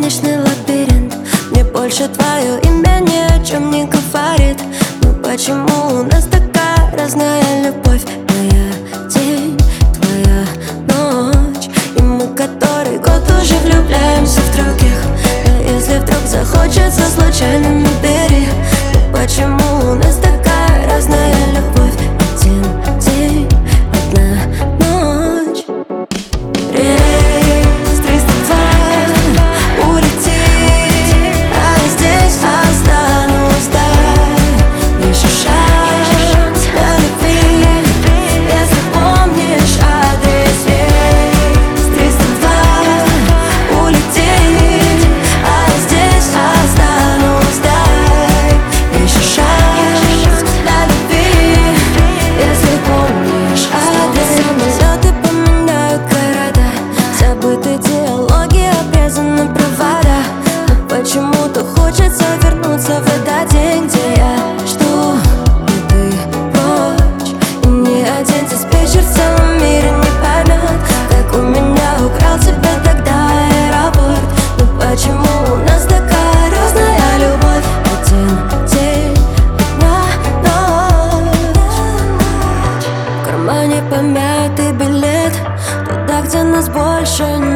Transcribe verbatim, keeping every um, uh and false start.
бесконечный лабиринт. Мне больше твое имя ни о чем не говорит. Но почему у нас такая разная любовь? Моя день, твоя ночь. И мы который год уже влюбляемся в других. Но если вдруг захочется, случайно набери. Но почему у нас такая разная любовь? Один день, одна ночь. Рейс триста два улетит, а я здесь останусь, да. Еще шанс на любви, если помнишь адрес. Рейс триста два улетит, а я здесь останусь, да. Еще шанс на любви, если помнишь адрес. Самолеты поменяют города, забыты диалоги, обрезаны провода. Но почему-то хочется вернуться в этот день, где я жду, и ты прочь. И ни один диспетчер в целом мире не поймет, как у меня украл тебя тогда аэропорт. Но почему у нас такая разная любовь? Один день, одна ночь. В кармане помятый билет туда, где нас больше нет.